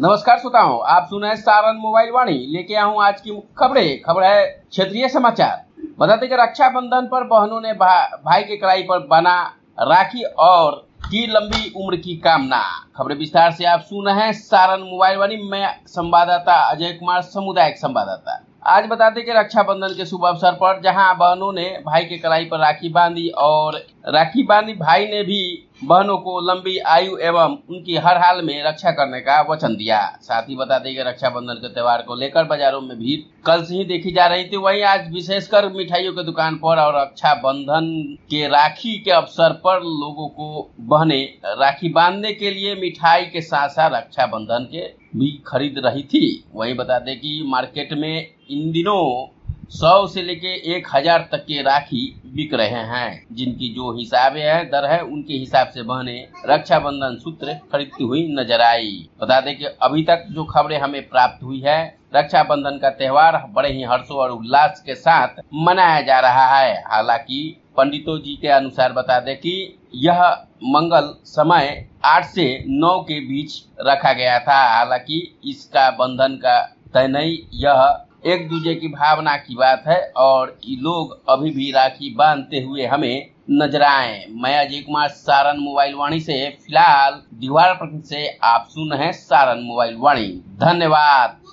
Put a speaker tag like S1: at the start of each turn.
S1: नमस्कार श्रोताओं, आप सुन रहे हैं सारण मोबाइल वाणी। लेके आया हूँ आज की खबर है क्षेत्रीय समाचार। बता दें कि रक्षाबंधन पर बहनों ने भाई के कलाई पर बना राखी और की लंबी उम्र की कामना। खबरें विस्तार से आप सुन रहे हैं सारण मोबाइल वाणी। मैं संवाददाता अजय कुमार, सामुदायिक संवाददाता। आज बता दें कि रक्षाबंधन के शुभ अवसर पर जहां बहनों ने भाई के कलाई पर राखी बांधी भाई ने भी बहनों को लंबी आयु एवं उनकी हर हाल में रक्षा करने का वचन दिया। साथ ही बता दें कि रक्षाबंधन के त्योहार को लेकर बाजारों में भीड़ कल से ही देखी जा रही थी। वहीं आज विशेषकर मिठाइयों की दुकान पर और रक्षाबंधन के राखी के अवसर पर लोगों को बहने राखी बांधने के लिए मिठाई के साथ साथ रक्षाबंधन के भी खरीद रही थी। वहीं बता दें कि मार्केट में इन दिनों 100 से लेके 1000 तक के राखी बिक रहे हैं, जिनकी जो दर है उनके हिसाब से बहने रक्षाबंधन सूत्र खरीदती हुई नजर आई। बता दें कि अभी तक जो खबरें हमें प्राप्त हुई है, रक्षाबंधन का त्योहार बड़े ही हर्षों और उल्लास के साथ मनाया जा रहा है। हालांकि पंडितों जी के अनुसार बता दें कि यह मंगल समय 8 से 9 के बीच रखा गया था। हालांकि इसका बंधन का तय नहीं, यह एक दूसरे की भावना की बात है और ये लोग अभी भी राखी बांधते हुए हमें नजर आए। मैं अजय कुमार, सारण मोबाइल वाणी से। फिलहाल दीवार पर से आप सुन रहे हैं सारण मोबाइल वाणी। धन्यवाद।